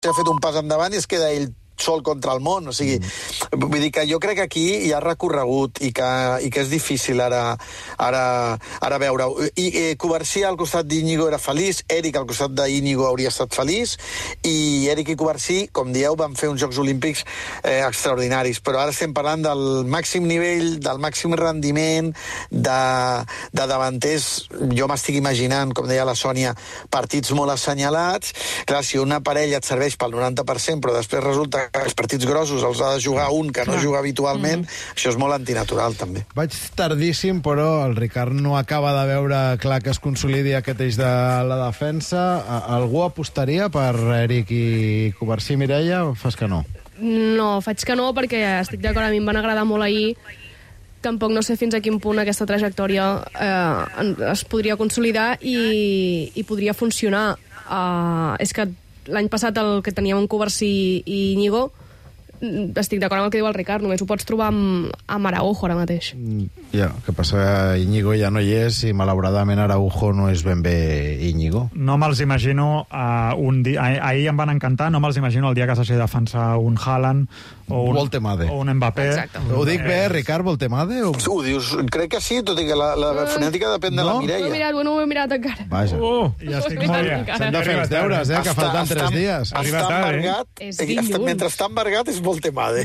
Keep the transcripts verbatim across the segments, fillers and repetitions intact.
ha fet un pas endavant i es queda ell sol contra el món, o sigui, mm. vull dir que jo crec que aquí hi ha recorregut i que, i que és difícil ara, ara, ara veure-ho. I eh, Covarsí al costat d'Íñigo era feliç, Eric al costat d'Íñigo hauria estat feliç, i Eric i Covarsí, com dieu, van fer uns Jocs Olímpics eh, extraordinaris, però ara estem parlant del màxim nivell, del màxim rendiment, de, de davanters, jo m'estic imaginant, com deia la Sònia, partits molt assenyalats. Clar, si una parella et serveix pel noranta per cent, però després resulta que els partits grossos els ha de jugar un que no juga habitualment, mm. això és molt antinatural, també. Vaig tardíssim, però el Ricard no acaba de veure clar que es consolidi aquest eix de la defensa. Algú apostaria per Eric i Covarsí, Mireia, o fas que no? No, faig que no, perquè estic d'acord, a mi em van agradar molt ahir. Tampoc no sé fins a quin punt aquesta trajectòria eh, es podria consolidar i, i podria funcionar. Uh, és que l'any passat el que teníem en Covarsí i Íñigo, estic d'acord amb el que diu el Ricard, només ho pots trobar amb, amb Araujo ara mateix. Ja, el que passa que Íñigo ja no hi és i malauradament Araujo no és ben bé Íñigo. No me'ls imagino uh, un dia... Ah, ahir em van encantar, no me'ls imagino el dia que s'hagi de defensar un Haaland o un, Voltemade. o un Mbappé. Exacte. Ho dic bé, Ricard, Voltemade? O... Ho dius, crec que sí, tot i que la, la fonètica depèn de no? la No Mireia. he mirat, no ho he mirat encara. Vaja. Uh, ja estic molt bé. S'han de fer els deures, eh, que falten tres dies. Està Arriba tard, embargat, eh? És està, dilluns. mentre està embargat és Voltemade.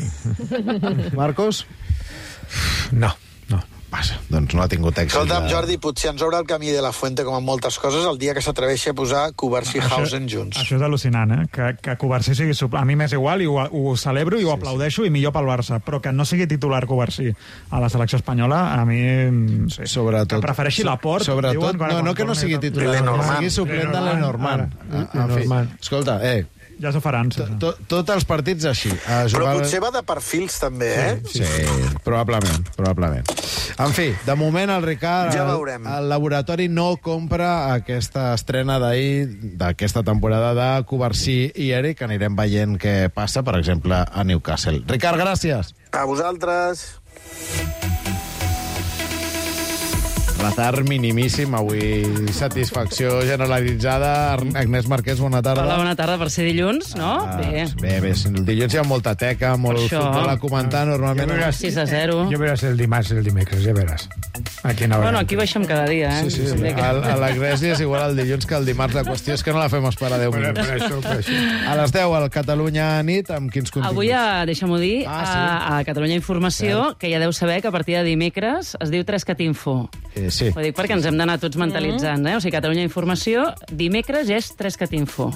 Marcos? No, no. Vaja, doncs no ha tingut èxit. Escolta'm, de... Jordi, potser ens obre el camí de la Fuente, com en moltes coses, el dia que s'atreveixi a posar Covarsí i Hausen junts. Això és al·lucinant, eh? Que, que Covarsí sigui suplent. A mi m'és igual i ho, ho celebro i ho sí, aplaudeixo sí. I millor pel Barça, però que no sigui titular Covarsí a la selecció espanyola, a mi... Sí, sobretot, que prefereixi so, l'aport. Sobretot, diuen, no, no que no sigui titular, que sigui suplent de Lenormand. En fi, escolta, eh, ja s'ho faran. Sí. Tots els partits així. Però potser va de perfils, també, eh? Sí, sí, sí, probablement, probablement. En fi, de moment el Ricard, ja el, el laboratori no compra aquesta estrena d'ahir, d'aquesta temporada de Covarsí i Eric. Anirem veient què passa, per exemple, a Newcastle. Ricard, gràcies. A vosaltres. Retard minimíssim, avui satisfacció generalitzada. Agnès Marquès, bona tarda. Hola, bona tarda, per ser dilluns, no? Ah, bé. Bé, bé, el dilluns hi ha molta teca, molt futbol a comentar, normalment... Jo veràs, sis a zero. Jo veràs el dimarts i el dimecres, ja veràs. Aquí no bueno, aquí baixem cada dia, eh? Sí, sí, a, a l'Agnès és igual el dilluns que el dimarts. La qüestió és que no la fem esperar deu minuts. Per, per això, per això. A les deu, al Catalunya nit, amb quins continguts? Avui, a, deixa'm-ho dir, Ah, sí? a, a Catalunya Informació, Cert. que ja deu saber que a partir de dimecres es diu Trescatinfo. Eh, sí. Ho dic perquè ens hem d'anar tots mentalitzant, eh? O sigui, Catalunya Informació, dimecres és Trescatinfo.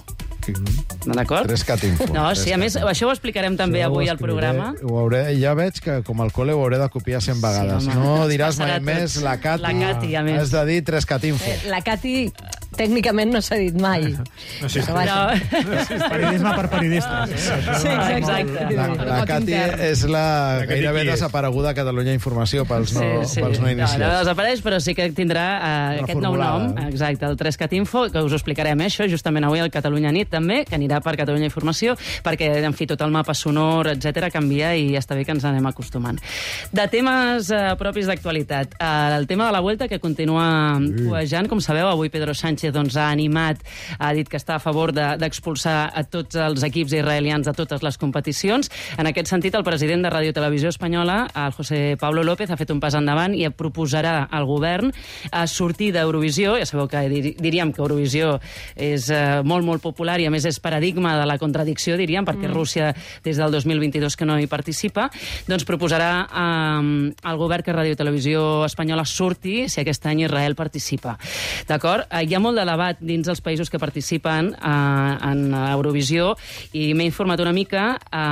D'acord? Trescatinfo. No, sí, a més, això ho explicarem també Això ho avui al escriuré, programa. Ho hauré, ja veig que, com al cole, ho hauré de copiar cent vegades. home. No diràs Passarà mai més tots. la Cati. La Cati, a més. Has de dir Trescatinfo. Eh, la Cati tècnicament no s'ha dit mai. No, sí, Però vaja. No. Periodisme per periodistes. Sí, exacte. La, la Cati és la Cati gairebé qui és? desapareguda a Catalunya Informació pels no, Sí, sí. pels no No, iniciats. no desapareix, però sí que tindrà uh, aquest nou Reformulada, nom, eh? exacte, el Trescatinfo, que us ho explicarem, eh, això, justament avui al Catalunya Nit també, que anirà per Catalunya Informació, perquè, en fi, tot el mapa sonor, etcètera canvia i està bé que ens anem acostumant. De temes uh, propis d'actualitat, uh, el tema de la Vuelta, que continua cuejant, com sabeu, avui Pedro Sánchez doncs, ha animat, ha dit que està a favor d'expulsar de, a tots els equips israelians de totes les competicions. En aquest sentit, el president de Ràdio Televisió Espanyola, el José Pablo López, ha fet un pas endavant i proposarà al govern a sortir d'Eurovisió. Ja sabeu que dir, diríem que Eurovisió és eh, molt, molt popular i, a més, és paradigma de la contradicció, diríem, perquè mm. Rússia, des del dos mil vint-i-dos, que no hi participa, doncs proposarà eh, al govern que Ràdio Televisió Espanyola surti si aquest any Israel participa. D'acord? Eh, hi ha molt de debat dins els països que participen eh, en Eurovisió i m'he informat una mica.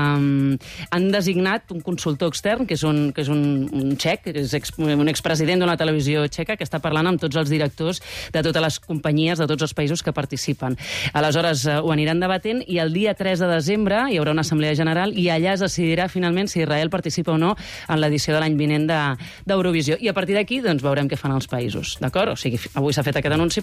Eh, han designat un consultor extern, que és un, que és un, un txec, que és ex, un expresident d'una televisió txeca, que està parlant amb tots els directors de totes les companyies de tots els països que participen. Aleshores, eh, ho aniran debatent i el dia tres de desembre hi haurà una assemblea general i allà es decidirà finalment si Israel participa o no en l'edició de l'any vinent d'Eurovisió. De, I a partir d'aquí doncs, veurem què fan els països. D'acord? O sigui, avui s'ha fet aquest anunci, però fins al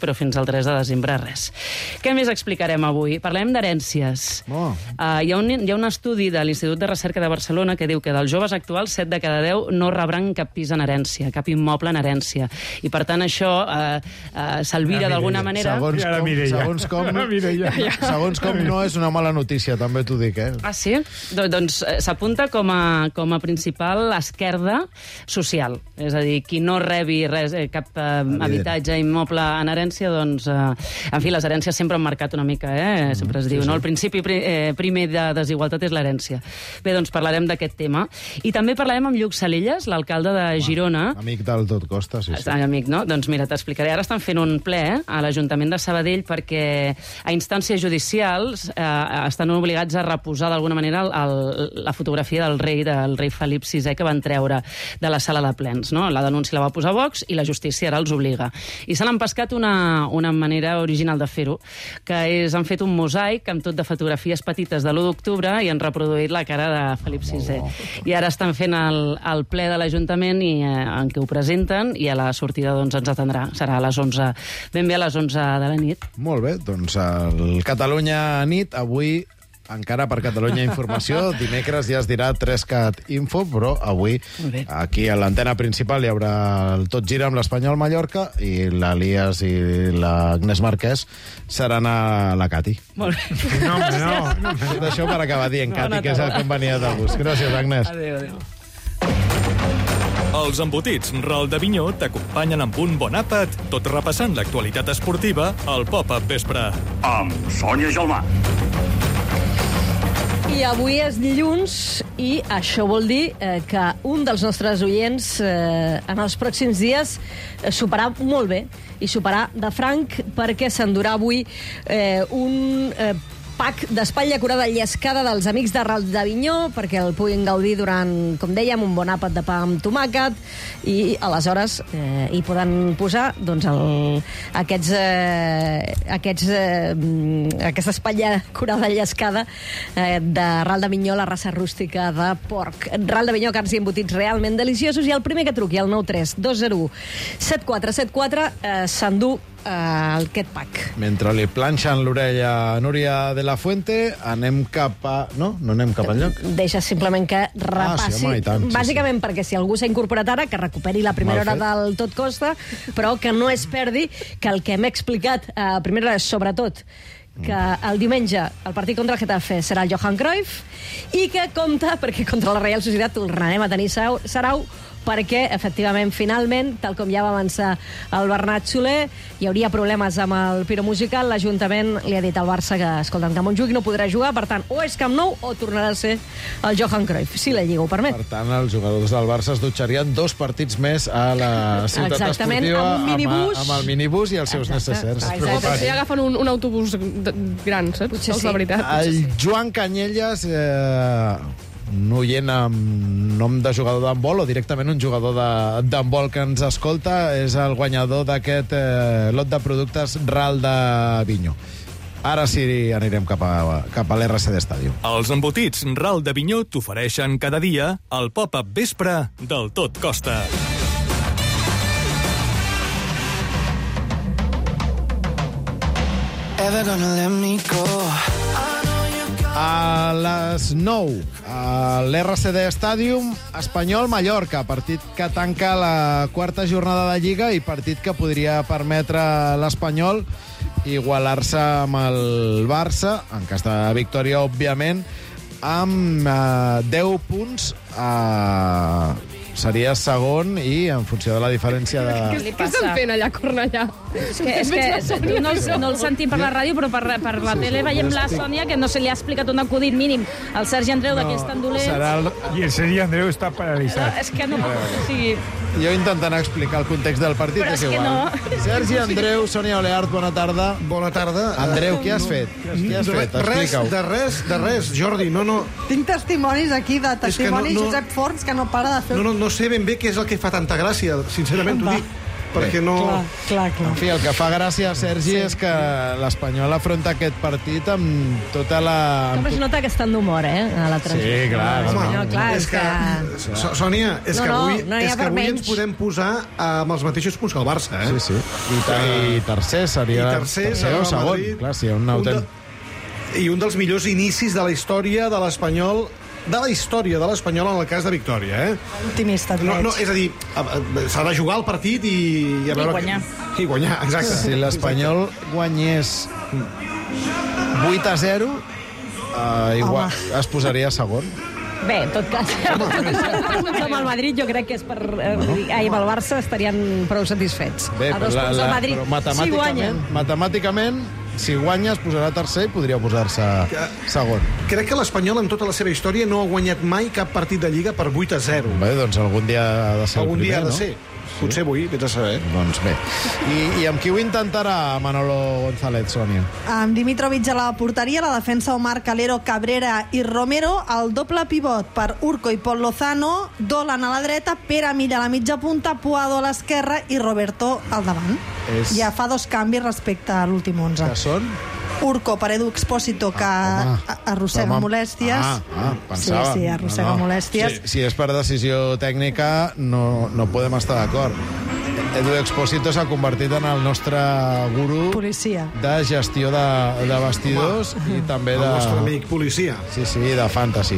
el tres de desembre res. Què més explicarem avui? Parlem d'herències. Oh. Uh, hi, ha un, hi ha un estudi de l'Institut de Recerca de Barcelona que diu que dels joves actuals, set de cada deu no rebran cap pis en herència, cap immoble en herència. I per tant això uh, uh, s'alvira d'alguna manera... Segons Ja la com, Mireia. segons com, La Mireia. segons com no és una mala notícia, també t'ho dic, eh? Ah, sí? Do doncs eh, s'apunta com, a, com a principal esquerda social. És a dir, qui no rebi res, eh, cap eh, habitatge immoble en herència, doncs... Eh, en fi, les herències sempre han marcat una mica, eh? Sempre es diu, no? El principi pri, eh, primer de desigualtat és l'herència. Bé, doncs parlarem d'aquest tema. I també parlarem amb Lluc Salillas, l'alcalde de Girona. Amic del tot costa, sí, sí. Ah, amic, no? Doncs mira, t'explicaré. Ara estan fent un ple eh, a l'Ajuntament de Sabadell perquè a instàncies judicials eh, estan obligats a reposar d'alguna manera el, el, la fotografia del rei, del rei Felip sisè, que van treure de la sala de plens. No? La denúncia la va posar Vox i la justícia ara els obliga. I se n'han pescat una, una manera original de fer-ho, que és, han fet un mosaic amb tot de fotografies petites de l'u d'octubre i han reproduït la cara de Felip sisè. I ara estan fent el, el ple de l'Ajuntament i eh, en què ho presenten i a la sortida doncs, ens atendrà. Serà a les onze, ben bé a les onze de la nit. Molt bé, doncs el Catalunya nit, avui encara per Catalunya Informació, dimecres ja es dirà tres cat info, però avui aquí a l'antena principal hi haurà el Tot gira amb l'Espanyol Mallorca i l'Elias i l'Agnès Marquès seran a la Cati. Molt bé. No, home, no. no. Tot això per acabar dient Cati, que és el que em venia de gust. Gràcies, Agnès. Adéu, adéu. Els embotits Ral d'Avinyó t'acompanyen amb un bon àpat, tot repassant l'actualitat esportiva al Pop-Up Vespre. Amb Sònia Gelmà. I avui és dilluns i això vol dir eh, que un dels nostres oients eh, en els pròxims dies eh, superarà molt bé i superarà de franc perquè s'endurà avui eh, un eh, pack d'espatlla curada llescada dels amics de Ral d'Avinyó perquè el puguin gaudir durant, com dèiem, un bon àpat de pa amb tomàquet i aleshores eh, hi poden posar doncs, el, aquests, eh, aquests, eh, aquesta espatlla curada llescada eh, de Ral d'Avinyó, la raça rústica de porc. Ral d'Avinyó, carns i embotits realment deliciosos i el primer que truqui al nou tres dos zero u set quatre set quatre eh, s'endú Uh, aquest pack. Mentre li planxen l'orella a Núria de la Fuente, anem cap a... No? No anem cap enlloc? Deixa simplement que repassi. Ah, sí, home, i tant, sí, bàsicament sí. Perquè si algú s'ha incorporat ara, que recuperi la primera hora del Tot Costa, però que no es perdi que el que hem explicat a primera hora és sobretot que el diumenge el partit contra el Getafe serà el Johan Cruyff i que compta, perquè contra la Reial Societat tornarem a tenir Sarau, perquè, efectivament, finalment, tal com ja va avançar el Bernat Soler, hi hauria problemes amb el piro musical. L'Ajuntament li ha dit al Barça que, escolta'm, que Montjuïc no podrà jugar, per tant, o és Camp Nou o tornarà a ser el Johan Cruyff, si la Lliga ho permet. Per tant, els jugadors del Barça es dutxarien dos partits més a la ciutat Exactament, esportiva amb un minibús. amb, amb el minibús i els seus Exacte. necessers. O potser agafen un, un autobús de, gran, saps? Potser És sí. la veritat. El Joan Canyelles, eh, un oient amb nom de jugador d'handbol o directament un jugador d'handbol que ens escolta, és el guanyador d'aquest eh, lot de productes Ral d'Avinyó. Ara sí anirem cap a, cap a l'R C D Stadium. Els embotits Ral d'Avinyó t'ofereixen cada dia el Pop-Up Vespre del Tot Costa. Ever gonna let me go? A les nou, a l'R C D Stadium, Espanyol-Mallorca, partit que tanca la quarta jornada de Lliga i partit que podria permetre a l'Espanyol igualar-se amb el Barça, en cas de victòria, òbviament, amb eh, deu punts eh, seria segon i en funció de la diferència de... Què, què estan fent allà a Cornellà? És que, és que no, no el sentim per la ràdio, però per, per la tele veiem la Sònia, que no se li ha explicat un acudit mínim al Sergi Andreu, no, d'aquells tan dolents. El... I el Sergi Andreu està paralitzat. És que no... O sigui... Jo intentant explicar el context del partit, però és, és igual. No. Sergi Andreu, Sònia Oleart, bona tarda. Bona tarda. Andreu, què has fet? Què has fet? Explica-ho. De res, de res, Jordi, no, no... Tinc testimonis aquí, de testimonis, no, no, Josep Forns, que no para de fer... No, no, no sé ben bé què és el que fa tanta gràcia, sincerament t'ho dic. perquè no... Clar, clar, clar. En fi, el que fa gràcia, Sergi, sí. és que l'Espanyol afronta aquest partit amb tota la... Com es nota que estan d'humor, eh, a la transmissió. Sí, clar. L'Espanyol, clar, és que... que... Sònia, és no, que avui, no, no és que avui menys. ens podem posar amb els mateixos punts que el Barça, eh? Sí, sí. I, ter I tercer seria... I tercer, tercer o segon. Madrid, clar, sí, un, un de... I un dels millors inicis de la història de l'Espanyol de la història de l'Espanyol en el cas de Victòria, eh? Optimista, no, no, és a dir, s'ha de jugar el partit i... I, a veure... I guanyar. I guanyar, exacte. Si l'Espanyol guanyés vuit a zero, eh, igual Home. es posaria segon. Bé, en tot cas, amb el Madrid jo crec que és per... Eh, ai, amb el Barça estarien prou satisfets. Bé, a dos la, punts la, del Madrid, però si matemàticament, guanyen. matemàticament, si guanya es posarà tercer i podria posar-se segon. Crec que l'Espanyol en tota la seva història no ha guanyat mai cap partit de Lliga per vuit a zero. Bé, doncs algun dia ha de ser algun el primer, dia ha de no? ser. Sí. Potser avui, vés a saber. Doncs bé. I, I amb qui ho intentarà Manolo González, Sònia? Amb Dimitrovic a la porteria, la defensa Omar Calero, Cabrera i Romero, el doble pivot per Urco i Pol Lozano, Dolan a la dreta, Pere Milla a la mitja punta, Puado a l'esquerra i Roberto al davant. És... Ja fa dos canvis respecte a l'últim onze. Que són? Urco per Edu Expósito, que Ah, ah, arrossega home. molèsties. Ah, ah, pensava. Sí, sí, arrossega No, no. molèsties. Si, si és per decisió tècnica, no, no podem estar d'acord. Edu Expósito s'ha convertit en el nostre gurú Policia. de gestió de, de vestidors i també El de... nostre amic policia. Sí, sí, de fantasy.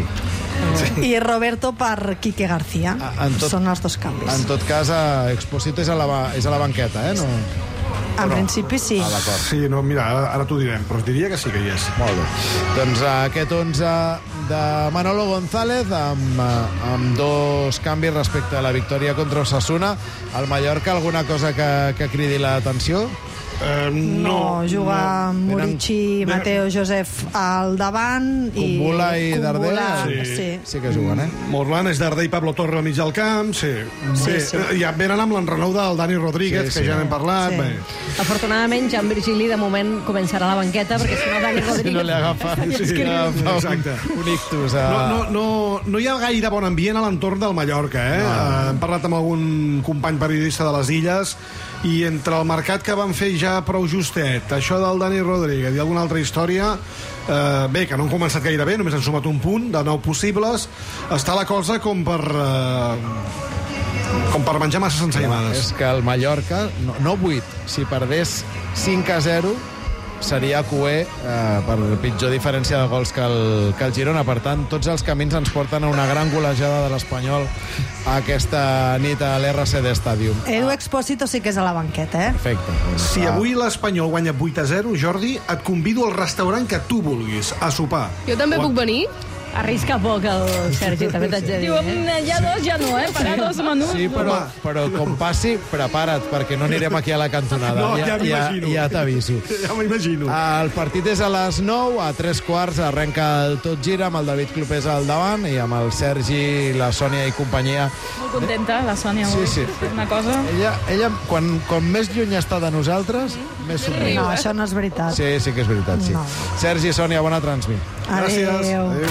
I Roberto per Quique García. En tot- Són els dos canvis. En tot cas, eh, Expósito és a la, ba- és a la banqueta, eh? No... En principi sí. Ah, d'acord. Sí, no, mira, ara, ara t'ho direm, però diria que sí que hi és. Molt bé. Doncs eh, aquest onze de Manolo González amb, eh, amb dos canvis respecte a la victòria contra Osasuna. Al Mallorca, alguna cosa que, que cridi l'atenció? Uh, No, no, juga no. Murici, Tenen- Mateo Josef al davant i... Kumbula i Darder? Kumbula, Sí. sí. Sí que juguen, eh? Morlan és Darder i Pablo Torre al mig del camp, sí. Sí, Bé, sí. ja venen amb l'enrenou del Dani Rodríguez, Sí, sí. que ja n'hem parlat. Sí. Bé. Afortunadament, Jan Virgili, de moment, començarà a la banqueta, perquè si no, Dani Si Rodríguez... no li agafa, estaria sí, escrivint. agafa un, Exacte. un ictus. A... No, no, no, no hi ha gaire bon ambient a l'entorn del Mallorca, eh? No. Uh, hem parlat amb algun company periodista de les Illes i entre el mercat que van fer ja prou justet, això del Dani Rodríguez i alguna altra història, eh, bé, que no han començat gaire bé, només han sumat un punt de nou possibles, està la cosa com per... Eh, com per menjar massa ensaïmades. És que el Mallorca, no, no vuit, si perdés cinc a zero, seria cué eh, per pitjor diferència de gols que el, que el Girona. Per tant, tots els camins ens porten a una gran golejada de l'Espanyol aquesta nit a l'R C D Stadium. Edu Expósito sí que és a la banqueta, eh? Perfecte. Si avui l'Espanyol guanya vuit a zero, Jordi, et convido al restaurant que tu vulguis, a sopar. Jo també O- puc venir? Arrisca poc el Sergi, també t'haig de dir. Diu, Eh? "Mm, ja dos ja no, eh? Pagar dos menús. Sí, però, Home. però com passi, prepara't, perquè no anirem aquí a la cantonada. No, ja ja, m'imagino. ja t'aviso. Ja m'imagino. El partit és a les nou, a tres quarts arrenca el Tot Gira amb el David Clopés al davant i amb el Sergi, la Sònia i companyia. Molt contenta, la Sònia, Sí, avui. sí. Una cosa... Ella, ella quan, quan més lluny està de nosaltres, més somriu. No, això no és veritat. Sí, sí que és veritat, sí. No. Sergi, Sònia, bona transmit. Gràcies. Adéu. Adéu.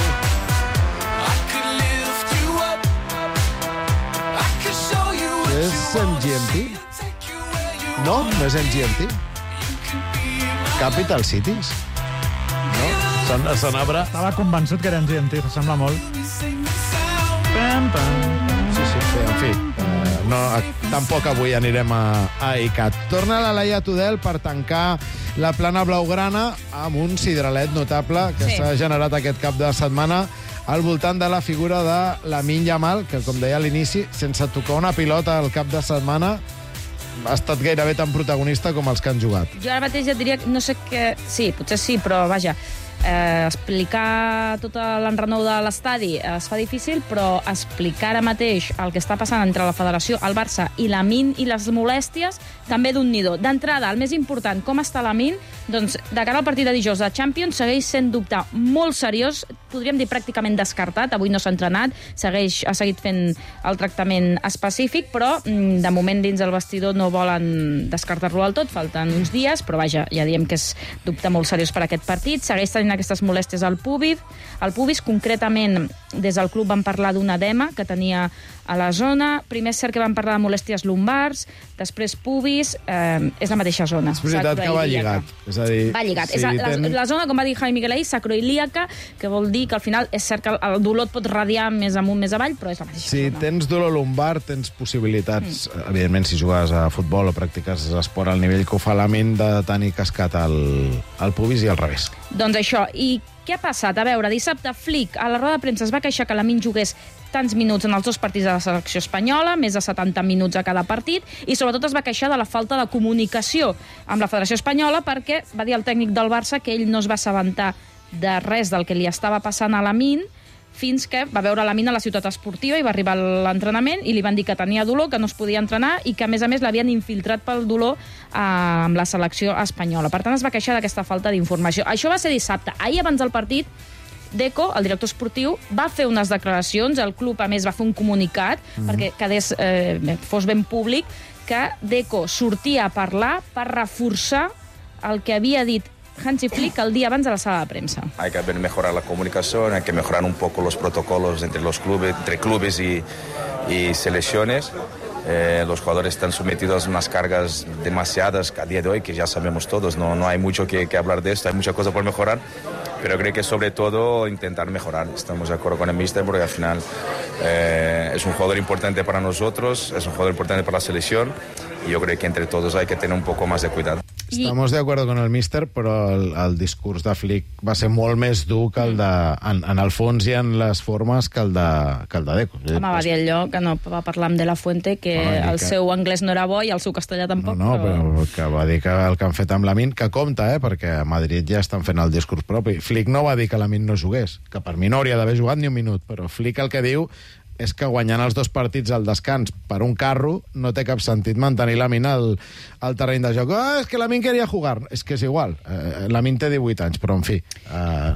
És M G M T? No? No és M G M T? Capital Cities? No? Sona, sonava... Estava convençut que era en G M T, sembla molt. Pam, pam. Sí, sí, sí, en fi. Eh, no, tampoc avui anirem a, a I C A T. Torna la Laia Tudel per tancar la plana blaugrana amb un sidralet notable que Sí. s'ha generat aquest cap de setmana al voltant de la figura de Lamine Yamal, que, com deia a l'inici, sense tocar una pilota al cap de setmana, ha estat gairebé tan protagonista com els que han jugat. Jo ara mateix ja et diria, que no sé què... Sí, potser sí, però vaja, eh, explicar tot l'enrenou de l'estadi es fa difícil, però explicar ara mateix el que està passant entre la Federació, el Barça i l'Amin i les molèsties, també d'un nidó. D'entrada, el més important, com està l'Amin? Doncs, de cara al partit de dijous de Champions, segueix sent dubte molt seriós, podríem dir pràcticament descartat, avui no s'ha entrenat, segueix, ha seguit fent el tractament específic, però mm, de moment dins el vestidor no volen descartar-lo del tot, falten uns dies, però vaja, ja diem que és dubte molt seriós per aquest partit, segueix tenint aquestes molèsties al pubis. Al pubis, concretament, des del club van parlar d'un edema que tenia a la zona. Primer és cert que van parlar de molèsties lumbars, després pubis, eh, és la mateixa zona. És veritat que va lligat. És a dir, va lligat. si és la, ten... la zona, com va dir Javi Miguel ahir, sacroilíaca, que vol dir que al final és cert que el dolor et pot radiar més amunt, més avall, però és la mateixa si zona. Si tens dolor lumbar, tens possibilitats, mm. evidentment, si jugues a futbol o practiques esport al nivell que ho fa l'Amin, de tenir cascat al, al pubis i al revés. Doncs això. I què ha passat? A veure, dissabte Flick a la roda de premsa es va queixar que l'Amin jugués tants minuts en els dos partits de la selecció espanyola, més de setanta minuts a cada partit, i sobretot es va queixar de la falta de comunicació amb la Federació Espanyola perquè va dir el tècnic del Barça que ell no es va assabentar de res del que li estava passant a l'Amin fins que va veure l'Amin a la ciutat esportiva i va arribar a l'entrenament i li van dir que tenia dolor, que no es podia entrenar i que, a més a més, l'havien infiltrat pel dolor eh, amb la selecció espanyola. Per tant, es va queixar d'aquesta falta d'informació. Això va ser dissabte. Ahir, abans del partit, Deco, el director esportiu, va fer unes declaracions, el club, a més, va fer un comunicat mm. perquè quedés, eh, fos ben públic, que Deco sortia a parlar per reforçar el que havia dit Hansi Flick el día abans de la sala de prensa. Hay que mejorar la comunicación, hay que mejorar un poco los protocolos entre los clubes, entre clubes y, y selecciones. Eh, los jugadores están sometidos a unas cargas demasiadas a día de hoy, que ya sabemos todos, no, no hay mucho que, que hablar de esto, hay mucha cosa por mejorar, pero creo que sobre todo intentar mejorar. Estamos de acuerdo con el míster porque al final eh, es un jugador importante para nosotros, es un jugador importante para la selección y yo creo que entre todos hay que tener un poco más de cuidado. Estamos de acuerdo con el míster, però el, el discurs de Flick va ser molt més dur que el de, en, en el fons i en les formes que el de, que el de Deco. Home, va dir allò que no va parlar amb De La Fuente, que bueno, el que... seu anglès no era bo i el seu castellà tampoc. No, no, però... però que va dir que el que han fet amb l'Amin, que compta, eh, perquè a Madrid ja estan fent el discurs propi. Flick no va dir que l'Amin no jugués, que per mi no hauria d'haver jugat ni un minut, però Flick el que diu és que guanyant els dos partits al descans per un carro no té cap sentit mantenir l'Amin al, al terreny de joc. Ah, és que l'Amin queria jugar. És que és igual. Eh, L'Amin té divuit anys, però en fi... Eh,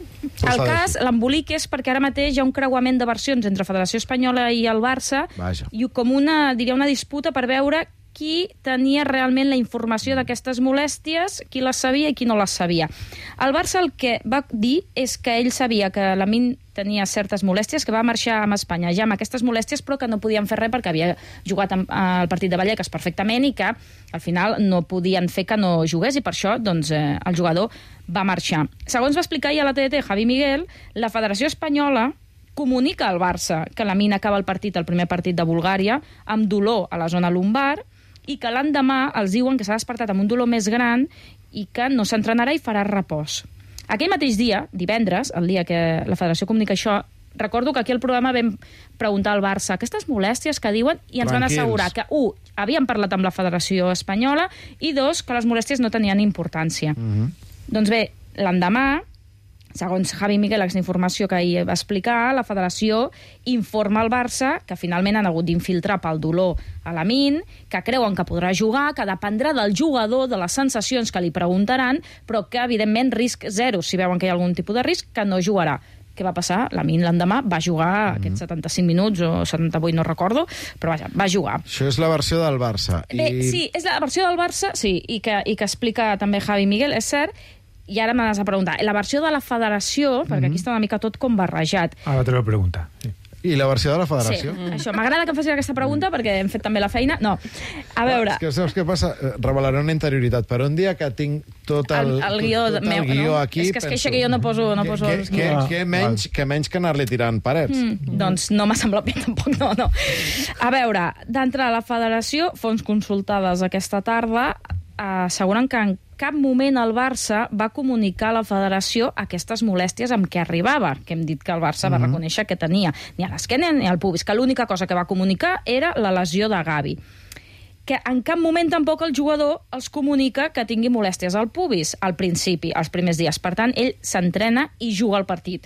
el cas, l'embolic és perquè ara mateix hi ha un creuament de versions entre Federació Espanyola i el Barça. Vaja. I com una, diria, una disputa per veure qui tenia realment la informació d'aquestes molèsties, qui les sabia i qui no les sabia. El Barça el que va dir és que ell sabia que l'Amin tenia certes molèsties, que va marxar amb Espanya ja amb aquestes molèsties, però que no podien fer res perquè havia jugat al partit de Vallecas perfectament i que al final no podien fer que no jugués i per això doncs, eh, el jugador va marxar. Segons va explicar ahir a la T D T Javi Miguel, la Federació Espanyola comunica al Barça que l'Amin acaba el partit, el primer partit de Bulgària, amb dolor a la zona lumbar i que l'endemà els diuen que s'ha despertat amb un dolor més gran i que no s'entrenarà i farà repòs. Aquell mateix dia, divendres, el dia que la Federació comunica això, recordo que aquí al programa vam preguntar al Barça aquestes molèsties que diuen i ens Tranquils. Van assegurar que, un, havien parlat amb la Federació Espanyola i, dos, que les molèsties no tenien importància. Uh-huh. Doncs bé, l'endemà, segons Javi Miguel, aquesta informació que ahir va explicar, la federació informa al Barça que finalment han hagut d'infiltrar pel dolor a l'Amin, que creuen que podrà jugar, que dependrà del jugador, de les sensacions que li preguntaran, però que, evidentment, risc zero. Si veuen que hi ha algun tipus de risc, que no jugarà. Què va passar? L'Amin l'endemà va jugar mm-hmm. aquests setanta-cinc minuts o setanta-vuit, no recordo, però vaja, va jugar. Això és la versió del Barça. Bé, I... sí, és la versió del Barça, sí, i que, i que explica també Javi Miguel, és cert. I ara m'has de preguntar, la versió de la federació, perquè aquí està una mica tot com barrejat. Ara te l'ho pregunta. Sí. I la versió de la federació? Sí, això. M'agrada que em facis aquesta pregunta perquè hem fet també la feina. No, a veure... És que saps què passa? Revelaré una interioritat. Per un dia que tinc tot el, el, el guió, tot, tot meu, el guió no? aquí... És que es queixa que jo no poso, no poso que, els que, guions. que, menys, que menys que anar-li tirant parets. Mm, doncs no m'ha semblat bé tampoc, no, no. A veure, d'entrada la federació, fons consultades aquesta tarda, asseguren que en cap moment el Barça va comunicar a la federació aquestes molèsties amb què arribava, que hem dit que el Barça mm-hmm. va reconèixer que tenia ni a l'esquena ni al pubis, que l'única cosa que va comunicar era la lesió de Gavi. Que en cap moment tampoc el jugador els comunica que tingui molèsties al pubis, al principi, als primers dies. Per tant, ell s'entrena i juga al partit.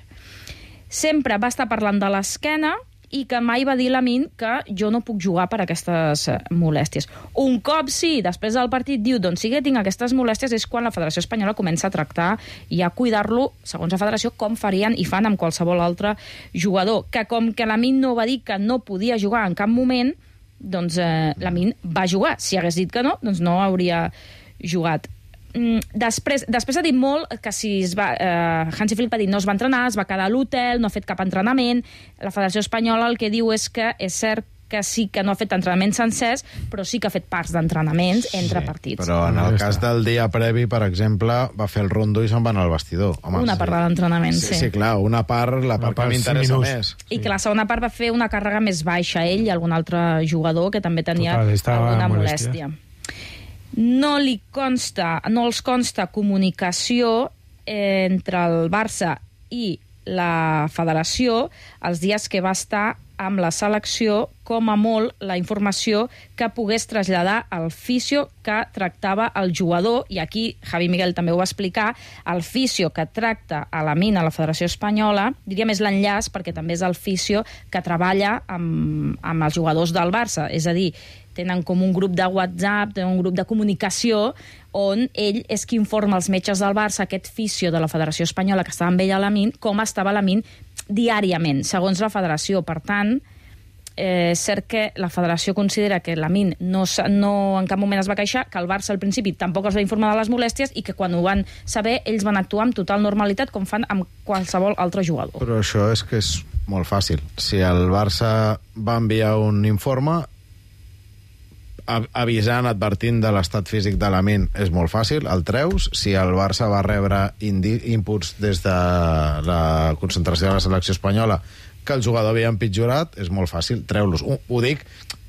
Sempre va estar parlant de l'esquena i que mai va dir l'Amin que jo no puc jugar per aquestes molèsties. Un cop sí, després del partit diu, doncs sí que tinc aquestes molèsties, és quan la Federació Espanyola comença a tractar i a cuidar-lo, segons la Federació, com farien i fan amb qualsevol altre jugador. Que com que l'Amin no va dir que no podia jugar en cap moment, doncs eh, l'Amin va jugar. Si hagués dit que no, doncs no hauria jugat. després, després ha dit molt que si es va, eh, Hansi Flick va dir no es va entrenar, es va quedar a l'hotel, no ha fet cap entrenament. La Federació Espanyola el que diu és que és cert que sí que no ha fet entrenaments sencers, però sí que ha fet parts d'entrenaments entre sí, partits. Però en el cas del dia previ, per exemple, va fer el rondo i se'n va anar al vestidor. Home, una sí. part de l'entrenament, sí. sí. Sí, clar, una part, la part, part que m'interessa més. I que la segona part va fer una càrrega més baixa, ell i algun altre jugador que també tenia Total, alguna molèstia. No li consta, no els consta comunicació entre el Barça i la federació els dies que va estar amb la selecció, com a molt la informació que pogués traslladar al fisio que tractava el jugador, i aquí Javi Miguel també ho va explicar, el fisio que tracta a la mina a la Federació Espanyola, diria més l'enllaç, perquè també és el fisio que treballa amb, amb els jugadors del Barça, és a dir, tenen com un grup de WhatsApp, tenen un grup de comunicació, on ell és qui informa els metges del Barça, aquest fisio de la Federació Espanyola que estava amb ell a la min, com estava la min diàriament, segons la federació. Per tant, eh, és cert que la federació considera que la min no, no en cap moment es va queixar, que el Barça al principi tampoc els va informar de les molèsties i que quan ho van saber ells van actuar amb total normalitat com fan amb qualsevol altre jugador. Però això és que és molt fàcil. Si el Barça va enviar un informe avisant, advertint de l'estat físic de la min, és molt fàcil, el treus. Si el Barça va rebre inputs des de la concentració de la selecció espanyola que el jugador havia empitjorat, és molt fàcil, treu-los. Ho, ho dic,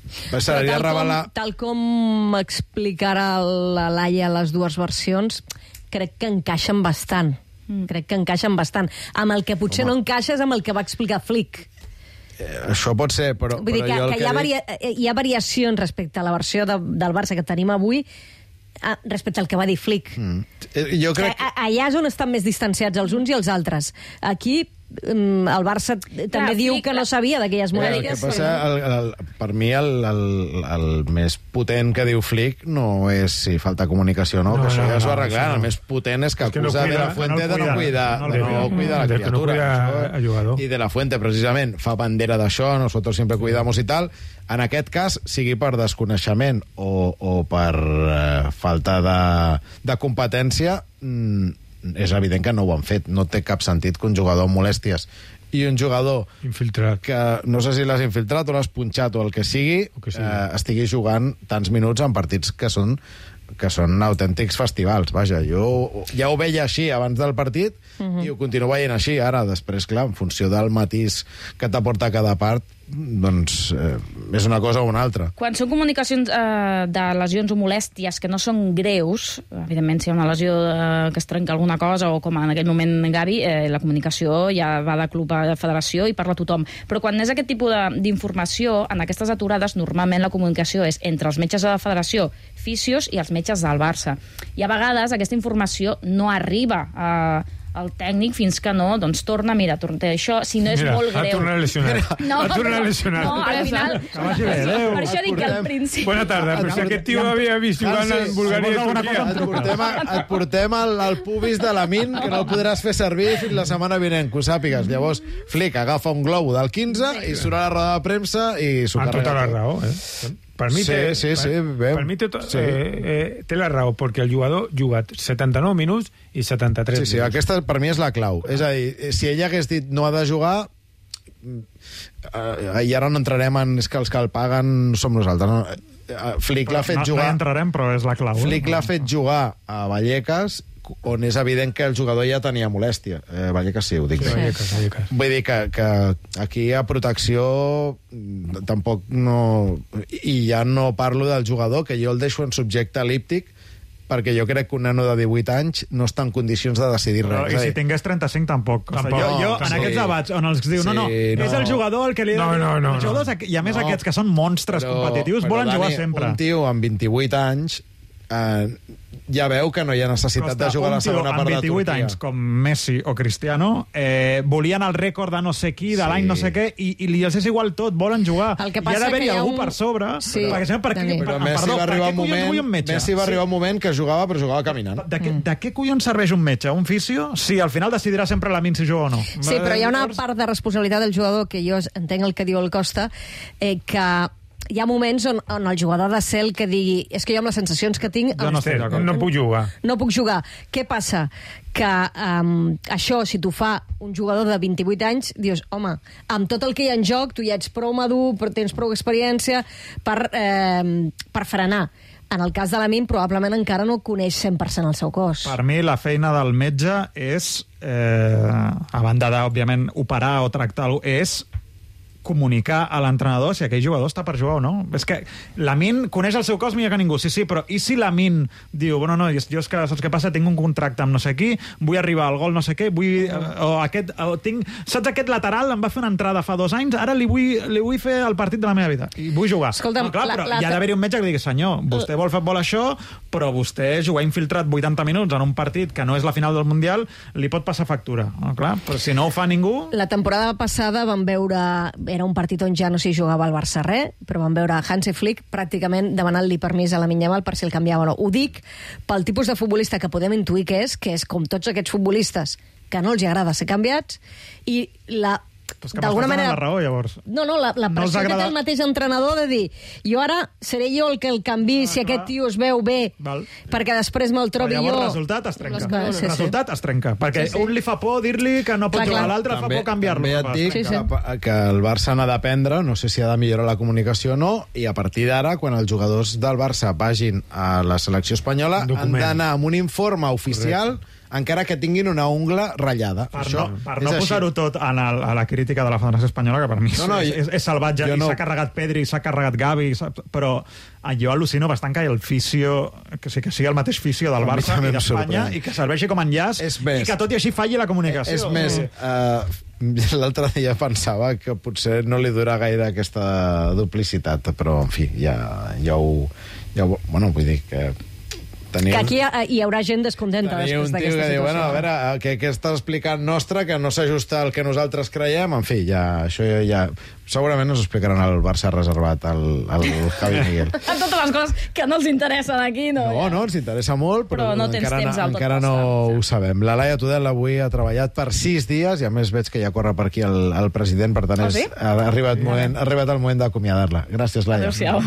seria revelar... Tal com explicarà la Laia les dues versions, crec que encaixen bastant. Mm. Crec que encaixen bastant. Amb el que potser Home. no encaixa és amb el que va explicar Flick. Eh, això pot ser, però... Vull dir però que, jo el que, que hi, ha dic... varia, hi ha variacions respecte a la versió de, del Barça que tenim avui respecte al que va dir Flick. Mm. Jo crec... Que, allà és on estan més distanciats els uns i els altres. Aquí el Barça també Clar, diu que no sabia d'aquelles molèsties. El que passa, el, el, per mi, el, el, el més potent que diu Flick no és si falta comunicació o no, no, que això no, ja s'ho arreglant. No. El més potent és que, és que acusa no cuida, de la Fuente no de no cuidar, no, de no cuidar la criatura. No cuida jugador. I de la Fuente, precisament, fa bandera d'això, nosotros siempre cuidamos i tal. En aquest cas, sigui per desconeixement o, o per eh, falta de, de competència, mm, és evident que no ho han fet. No té cap sentit que un jugador amb molèsties i un jugador infiltrat, que no sé si l'has infiltrat o l'has punxat o el que sigui, o que sigui. Eh, estigui jugant tants minuts en partits que són que són autèntics festivals. Vaja, jo ja ho veia així abans del partit uh-huh. i ho continuo veient així ara. Després, clar, en funció del matís que t'aporta cada part, doncs eh, és una cosa o una altra. Quan són comunicacions eh, de lesions o molèsties que no són greus, evidentment si hi ha una lesió eh, que es trenca alguna cosa o com en aquell moment Gavi, eh, la comunicació ja va de club a federació i parla tothom. Però quan és aquest tipus d'informació, en aquestes aturades, normalment la comunicació és entre els metges de la federació, fisios i els metges del Barça. I a vegades aquesta informació no arriba a el tècnic fins que no, doncs torna, mira, torna això, si no és mira, molt greu. Ha tornat lesionat. No, ha tornat lesionat. No, al final... Per això dic que al principi... Bona tarda, però si aquest tio havia vist jugant en Bulgària i Turquia. Et portem, et portem al, al pubis de la min, que no el podràs fer servir fins la setmana vinent, que ho sàpigues. Llavors, Flick agafa un globo del quinze i surt a la roda de premsa i s'ho carrega. Amb tota la raó, eh? Per mi, sí, té, sí, sí, per, per mi té, sí. eh, eh, té la raó, perquè el jugador ha jugat setanta-nou minuts i setanta-tres sí, sí, minuts. Aquesta per mi és la clau. És a dir, si ell hagués dit no ha de jugar, eh, i ara no entrarem en és que els que el paguen som nosaltres. No? Flick l'ha fet no, jugar... No entrarem, però és la clau. Flick l'ha fet jugar a Vallecas, on és evident que el jugador ja tenia molèstia. Eh, Vallecas sí, ho dic. Sí, Vallecas, Vallecas. Vull dir que, que aquí a protecció tampoc no... I ja no parlo del jugador, que jo el deixo en subjecte elíptic, perquè jo crec que un nano de divuit anys no està en condicions de decidir però, res. I si tingués trenta-cinc, tampoc. tampoc. O sigui, jo, jo en sí. aquests debats on els diu, sí, no, no, no, és el jugador el que li... No, no, no. Els jugadors, no. I a més no, aquests que són monstres però, competitius però, volen Dani, jugar sempre. Un tio amb vint-i-vuit anys eh, ja veu que no hi ha necessitat Costa, de jugar a la segona part de Turquia. vint-i-vuit anys, com Messi o Cristiano, eh, volien el rècord de no sé qui, de sí. l'any no sé què, i, i li és igual tot, volen jugar. El que I ha d'haver-hi algú un... per sobre. Sí. Perquè, per, per, per, però per, Messi perdó, va arribar per un moment, un metge? Messi va arribar sí. un moment que jugava, però jugava caminant. De, què, de què collons serveix un metge, un fisio, si al final decidirà sempre la min si juga o no? Sí, però hi ha una part de responsabilitat del jugador, que jo entenc el que diu el Costa, eh, que hi ha moments on, on el jugador de cel que digui és que jo amb les sensacions que tinc... Jo no estic d'acord. No puc jugar. No puc jugar. Què passa? Que um, això, si t'ho fa un jugador de vint-i-vuit anys, dius, home, amb tot el que hi ha en joc, tu ja ets prou madur, tens prou experiència per, eh, per frenar. En el cas de l'Amin, probablement encara no coneix cent per cent el seu cos. Per mi, la feina del metge és, eh, a banda d'òbviament operar o tractar-lo, és comunicar a l'entrenador si aquell jugador està per jugar o no. És que l'Amin coneix el seu cos millor que ningú, sí, sí, però i si l'Amin diu, bueno, no, jo és que, saps què passa? Tinc un contracte amb no sé qui, vull arribar al gol no sé què, vull, o aquest, o tinc, saps aquest lateral, em va fer una entrada fa dos anys, ara li vull, li vull fer el partit de la meva vida, i vull jugar. Escolta'm, no, clar, però la, la... hi ha d'haver-hi un metge que digui, senyor, vostè vol futbol això, però vostè jugar infiltrat vuitanta minuts en un partit que no és la final del Mundial, li pot passar factura. No, clar, però si no ho fa ningú... La temporada passada vam veure... Era un partit on ja no s'hi jugava al Barça res, però vam veure Hansi Flick pràcticament demanant-li permís a Lamine Yamal per si el canviava o no. Ho dic pel tipus de futbolista que podem intuir que és, que és com tots aquests futbolistes que no els agrada ser canviats, i la... Pues que d'alguna manera... la raó, llavors. No, no, la, la pressió no agrada... que té el mateix entrenador de dir jo ara seré jo el que el canvi ah, si clar. Aquest tio es veu bé, val. Perquè després me'l trobi jo... Llavors el resultat es trenca. Les... Sí, el resultat sí. es trenca, perquè sí, sí. un li fa por dir-li que no pot clar, jugar, clar. L'altre fa por canviar-lo. També et dic sí, sí. Que, que el Barça n'ha d'aprendre, no sé si ha de millorar la comunicació o no, i a partir d'ara, quan els jugadors del Barça vagin a la selecció espanyola, han d'anar amb un informe oficial correcte. Encara que tinguin una ungla ratllada. Per Això no, per no posar-ho tot en el, a la crítica de la Federació Espanyola, que per mi no, no, és, és, és salvatge, i no. S'ha carregat Pedri, s'ha carregat Gavi, però jo al·lucino bastant que el fisio, que sí que sigui el mateix fisio del Barça i d'Espanya, i que serveixi com a enllaç, i que tot i així falli la comunicació. És més, uh, l'altre dia pensava que potser no li dura gaire aquesta duplicitat, però, en fi, ja, ja ho... Ja ho bueno, vull dir que... Teniu... Que aquí hi haurà gent descontenta després d'aquesta situació. Diu, bueno, a veure, què, què estàs explicant nostre, que no s'ajusta al que nosaltres creiem? En fi, ja, això ja... ja... Segurament no s'explicaran al Barça reservat al, al Javi Miguel. En totes les coses que no els interessen aquí, no? No, no, ens interessa molt, però, però no tens encara, temps al tot encara no ho sabem. La Laia Tudel avui ha treballat per sis dies, i a més veig que ja corre per aquí el, el president, per tant, oh, sí? és, ha, arribat moment, ha arribat el moment d'acomiadar-la. Gràcies, Laia. Adéu-siau.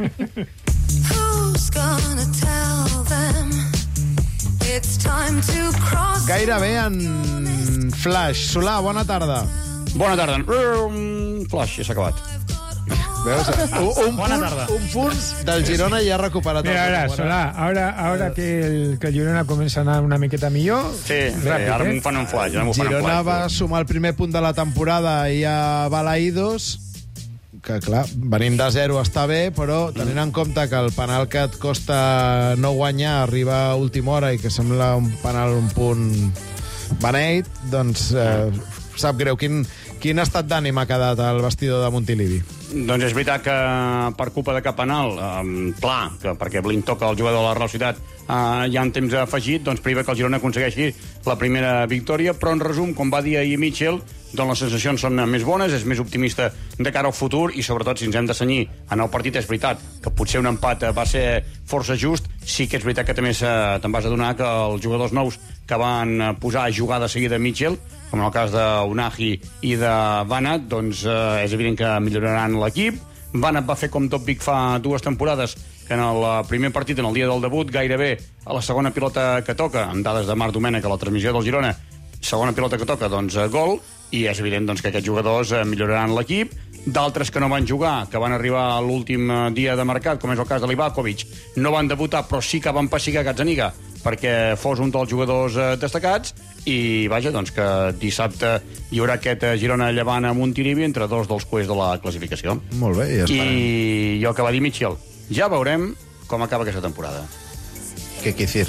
Gairebé en Flash. Solà, bona tarda. Bona tarda. Flash, ja s'ha acabat. Veus? Un, un, bona punt, tarda. Un punt del Girona ja ha recuperat. Mira, ara, Solà, ara, ara que, el, que el Girona comença a anar una miqueta millor... Sí, ràpid, ara eh? m'ho fan un flash. Ara fan Girona un flash, va sumar el primer punt de la temporada i a Balaïdos, que clar, venim de zero està bé, però tenint en compte que el penal que et costa no guanyar arriba a última hora i que sembla un penal un punt beneit, doncs eh, sap greu. Quin, quin estat d'ànim ha quedat al vestidor de Montilivi? Doncs és veritat que per culpa de cap penal, eh, clar, que perquè Blin toca el jugador de la Real Societat, eh, hi ha un temps afegit, doncs priva que el Girona aconsegueixi la primera victòria, però en resum, com va dir ahir Mitchell, doncs les sensacions són més bones, és més optimista de cara al futur, i sobretot si ens hem de cenyir en el partit, és veritat que potser un empat va ser força just, sí que és veritat que també te'n vas adonar que els jugadors nous que van posar a jugar de seguida Mitchell, com en el cas d'Unahi i de Vanat, doncs eh, és evident que milloraran l'equip. Vanat va fer com Top-Vic fa dues temporades, que en el primer partit, en el dia del debut, gairebé a la segona pilota que toca, amb dades de Marc Domènech a la transmissió del Girona, segona pilota que toca, doncs gol, i és evident doncs, que aquests jugadors eh, milloraran l'equip. D'altres que no van jugar, que van arribar a l'últim dia de mercat, com és el cas de l'Ivakovic, no van debutar, però sí que van pessigar Gazzaniga perquè fos un dels jugadors eh, destacats, i vaja, doncs que dissabte hi haurà aquest Girona-Llevant a Montilivi entre dos dels cuers de la classificació. Molt bé, i esperem. I jo que va dir Mitchell, ja veurem com acaba aquesta temporada. Què quisir?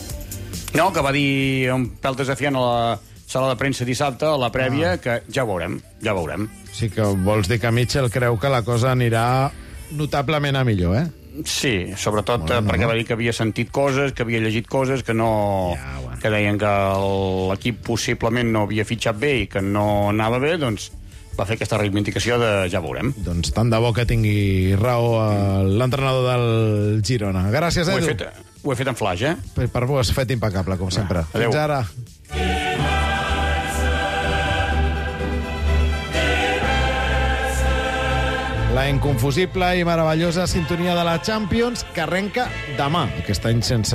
No, que va dir un pèl desafiant a la sala de premsa dissabte, a la prèvia, ah. que ja veurem, ja veurem. Sí que vols dir que Mitchell creu que la cosa anirà notablement a millor, eh? Sí, sobretot bueno, perquè no. va dir que havia sentit coses, que havia llegit coses, que no... Ja, bueno. que deien que l'equip possiblement no havia fitxat bé i que no anava bé, doncs va fer aquesta reivindicació de ja veurem. Doncs tant de bo que tingui raó l'entrenador del Girona. Gràcies, Edu. Ho he fet, ho he fet en flash, eh? Per, per vos, fet impecable, com sempre. Adéu. Fins ara. la inconfusible i meravellosa sintonia de la Champions, que arrenca demà, aquest any sense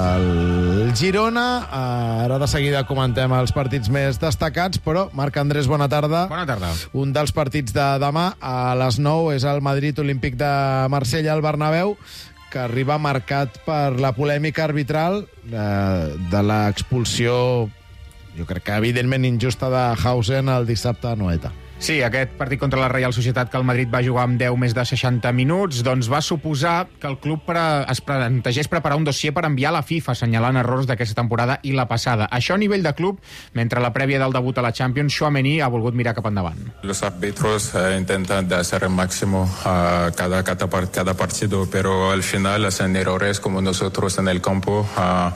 el Girona. Ara de seguida comentem els partits més destacats, però Marc Andrés, bona tarda. Bona tarda. Un dels partits de demà a les nou és el Madrid Olímpic de Marsella al Bernabéu, que arriba marcat per la polèmica arbitral de, de l'expulsió, jo crec que evidentment injusta, de Hausen el dissabte a Noeta. Sí, aquest partit contra la Reial Societat que el Madrid va jugar amb deu més de seixanta minuts, doncs va suposar que el club pre es plantegés preparar un dossier per enviar a la FIFA assenyalant errors d'aquesta temporada i la passada. Això a nivell de club, mentre la prèvia del debut a la Champions, Tchouaméni ha volgut mirar cap endavant. Los árbitros eh, intentan de hacer el máximo a uh, cada, cada, cada partido, pero al final hacen errores como nosotros en el campo. Uh,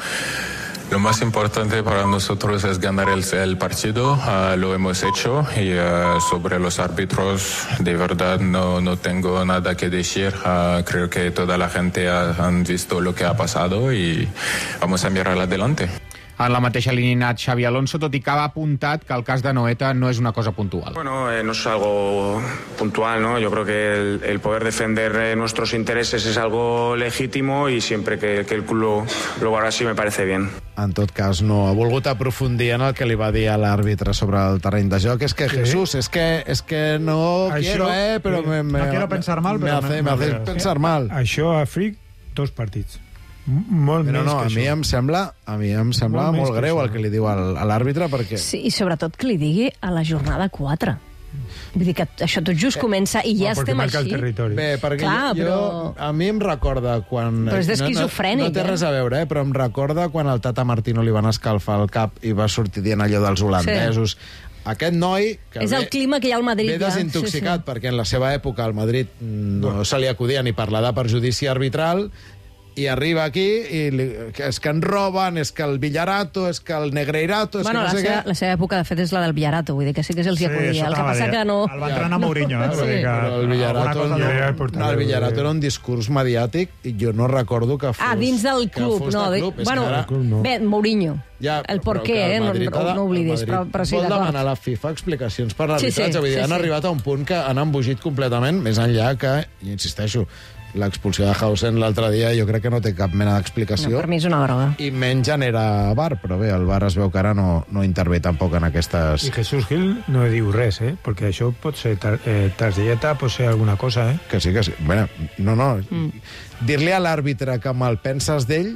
Lo más importante para nosotros es ganar el, el partido, uh, lo hemos hecho y uh, sobre los árbitros de verdad no, no tengo nada que decir. Uh, creo que toda la gente ha han visto lo que ha pasado y vamos a mirar adelante. En la mateixa línia ha anat Xavi Alonso, tot i que ha apuntat que el cas de Noeta no és una cosa puntual. Bueno, eh, no es algo puntual, ¿no? Yo creo que el, el poder defender eh, nuestros intereses es algo legítimo y siempre que, que el club lo, lo haga así me parece bien. En tot cas, no ha volgut aprofundir en el que li va dir a l'àrbitre sobre el terreny de joc. És que, sí. Jesús, és que, és que no Això, quiero, eh, però... Me, me, no quiero pensar mal, però... Me hace, me hace pensar mal. Això a Frick, dos partits. Molt però més no, que a mi això. em sembla, a mi em sembla molt, molt greu el que li diu al, a l'àrbitre, perquè... Sí, i sobretot que li digui a la jornada quatre. Vull dir que això tot just comença i ja no, estem així. Bé, perquè Clar, jo, però... a mi em recorda quan... Però és d'esquizofrènic, no, no, no té res a veure, eh? Però em recorda quan al Tata Martino li van escalfar el cap i va sortir dient allò dels holandesos. Sí. Aquest noi... Que és ve, el clima que hi ha al Madrid. Ve desintoxicat, ja. sí, sí. perquè en la seva època al Madrid no, no se li acudia ni parlar de perjudici arbitral, i arriba aquí i li, que és que en roben, és que el Villarato, és que el Negreirato... És bueno, que no la, sé seva, què. la seva època, de fet, és la del Villarato, vull dir que sí que se'ls hi acudia. Sí, el que passa que no... El va entrenar Mourinho, eh? Sí. Que, però el Villarato, no, no, el Villarato era un discurs mediàtic i jo no recordo que fos... Ah, dins del club, no. Del club. Bueno, ara... no. Bé, Mourinho. Ja, el per què, eh? No, no, no oblidis, però, però sí, vol d'acord. demanar a la FIFA explicacions per l'arbitratge. Sí, sí, Vull dir, sí, han sí. arribat a un punt que han embogit completament, més enllà que, i insisteixo, l'expulsió de Hausen l'altre dia jo crec que no té cap mena d'explicació. No, per mi és una droga. I menys genera V A R, però bé, el V A R es veu que ara no, no intervé tampoc en aquestes... I Jesús Gil no diu res, eh? Perquè això pot ser tar eh, targeta, pot ser alguna cosa, eh? Que sí, que sí. Bueno, no, no. Mm. Dir-li a l'àrbitre que me'l penses d'ell,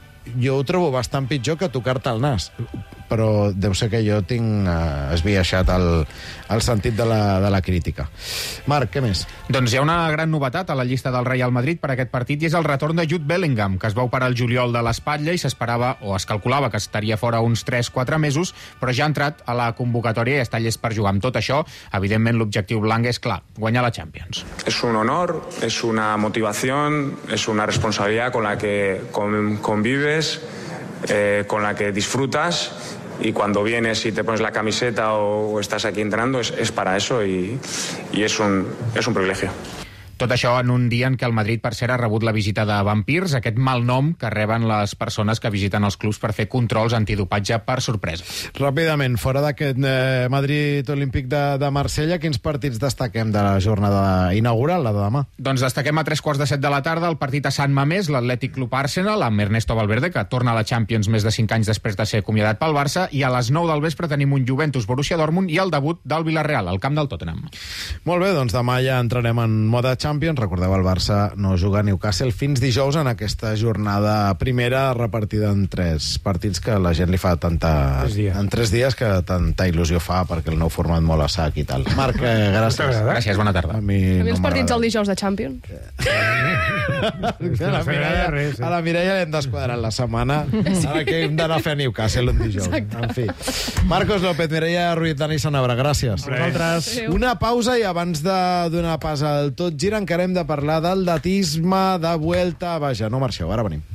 jo ho trobo bastant pitjor que tocar-te el nas. Però deu ser que jo tinc uh, esbiaixat el, el sentit de la, de la crítica. Marc, què més? Doncs hi ha una gran novetat a la llista del Real Madrid per aquest partit i és el retorn de Jude Bellingham, que es va operar el juliol de l'espatlla i s'esperava, o es calculava, que estaria fora uns tres quatre mesos, però ja ha entrat a la convocatòria i està llest per jugar. Amb tot això, evidentment, l'objectiu blanc és clar, guanyar la Champions. Es un honor, es una motivación, es una responsabilidad con la que convives, eh, con la que disfrutas. Y cuando vienes y te pones la camiseta o, o estás aquí entrenando, es, es para eso y, y es, un, es un privilegio. Tot això en un dia en què el Madrid, per cert, ha rebut la visita de vampirs, aquest mal nom que reben les persones que visiten els clubs per fer controls antidopatge per sorpresa. Ràpidament, fora d'aquest eh, Madrid Olímpic de, de Marsella, quins partits destaquem de la jornada inaugural, la de demà? Doncs destaquem a tres quarts de set de la tarda el partit a Sant Mamés, l'Atlètic Club Arsenal, amb Ernesto Valverde, que torna a la Champions més de cinc anys després de ser acomiadat pel Barça, i a les nou del vespre tenim un Juventus Borussia Dortmund i el debut del Villarreal, al camp del Tottenham. Molt bé, doncs demà ja entrarem en mode Champions. Recordeu, el Barça no juga a Newcastle fins dijous en aquesta jornada primera repartida en tres partits que la gent li fa tanta... Tres dies. En tres dies que tanta il·lusió fa perquè el nou format molt a sac i tal. Marc, eh, gràcies. Gràcies, bona tarda. A mi, A mi no els partits m'agrada. del dijous de Champions. A la Mireia, a la Mireia li hem desquadrat la setmana. Ara que hem d'anar a fer a Newcastle un dijous. Exacte. En fi. Marcos López, Mireia Ruiz, Dani Sanabra, gràcies. Vosaltres. Una pausa i abans de donar pas al Tot Gira encara hem de parlar del datisme de Vuelta. Vaja, no marxeu, ara venim.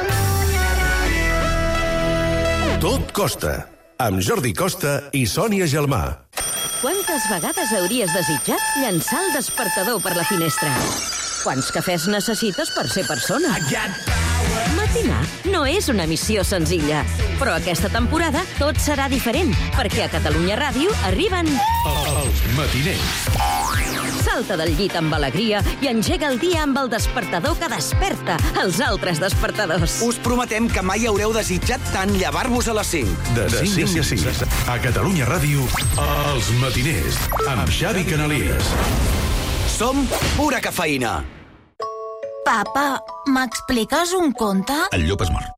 Tot costa, amb Jordi Costa i Sònia Gelmà. Quantes vegades hauries desitjat llançar el despertador per la finestra? Quants cafès necessites per ser persona? Patrocinar no és una missió senzilla, però aquesta temporada tot serà diferent, perquè a Catalunya Ràdio arriben... Els matiners. Salta del llit amb alegria i engega el dia amb el despertador que desperta els altres despertadors. Us prometem que mai haureu desitjat tant llevar-vos a les cinc. De cinc a sis. A Catalunya Ràdio, Els matiners, amb Xavi Canalies. Som pura cafeïna. Papa, m'expliques un conte? El llop és mort.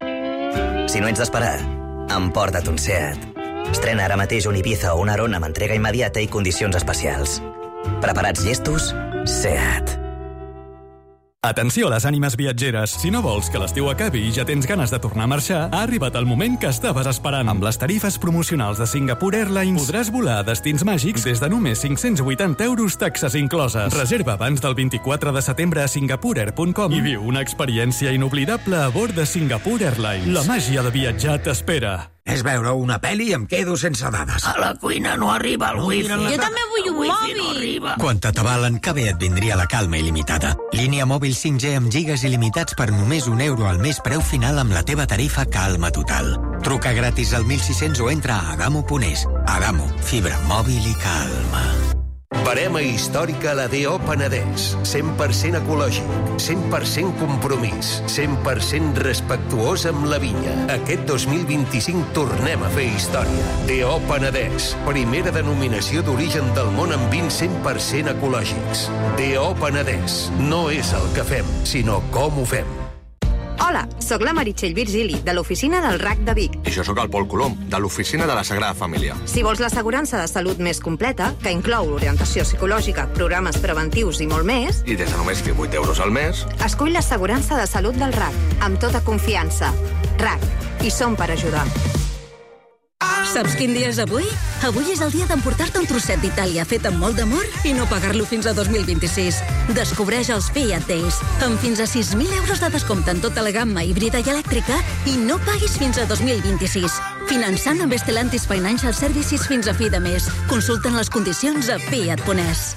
Si no ets d'esperar, emporta't un Seat. Estrena ara mateix un Ibiza o un Arona amb entrega immediata i condicions especials. Preparats llestos? Seat. Atenció a les ànimes viatgeres. Si no vols que l'estiu acabi i ja tens ganes de tornar a marxar, ha arribat el moment que estaves esperant. Amb les tarifes promocionals de Singapore Airlines podràs volar a destins màgics des de només cinc-cents vuitanta euros, taxes incloses. Reserva abans del vint-i-quatre de setembre a singaporeair punt com i viu una experiència inoblidable a bord de Singapore Airlines. La màgia de viatjar t'espera. És veure una pel·li i em quedo sense dades. A la cuina no arriba el wifi. Jo també vull un mòbil. Quan t'atabalen, que bé et vindria la calma il·limitada. Línia mòbil cinc G amb gigas il·limitats per només un euro al mes, preu final amb la teva tarifa Calma Total. Truca gratis al mil sis-cents o entra a adamo punt es. Adamo, fibra mòbil i calma. Barema històrica a la D O Penedès. cent per cent ecològic, cent per cent compromís, cent per cent respectuós amb la vinya. Aquest dos mil vint-i-cinc tornem a fer història. D O Penedès, primera denominació d'origen del món amb vins cent per cent ecològics. D O Penedès, no és el que fem, sinó com ho fem. Hola, sóc la Meritxell Virgili, de l'oficina del R A C de Vic. I jo sóc el Pol Colom, de l'oficina de la Sagrada Família. Si vols l'assegurança de salut més completa, que inclou orientació psicològica, programes preventius i molt més... I des de només divuit euros al mes... Escull l'assegurança de salut del R A C, amb tota confiança. R A C, i som per ajudar. Saps quin dia és avui? Avui és el dia d'emportar-te un trosset d'Itàlia fet amb molt d'amor i no pagar-lo fins a dos mil vint-i-sis. Descobreix els Fiat Days, amb fins a sis mil euros de descompte en tota la gamma híbrida i elèctrica i no paguis fins a dos mil vint-i-sis. Finançant amb Stellantis Financial Services fins a fi de mes. Consulten les condicions a fiat punt es.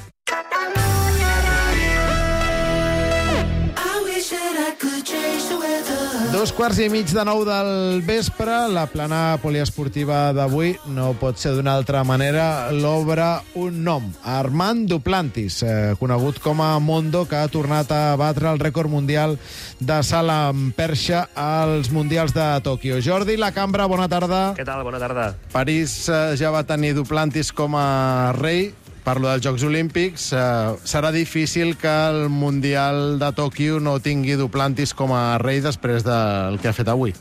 Dos quarts i mig de nou del vespre, la plana poliesportiva d'avui no pot ser d'una altra manera, l'obre un nom, Armand Duplantis, eh, conegut com a Mondo, que ha tornat a batre el rècord mundial de salt amb perxa als Mundials de Tòquio. Jordi Lacambra, bona tarda. Què tal? Bona tarda. París eh, ja va tenir Duplantis com a rei. Parlo dels Jocs Olímpics. Eh, serà difícil que el Mundial de Tòquio no tingui Duplantis com a rei després del que ha fet avui.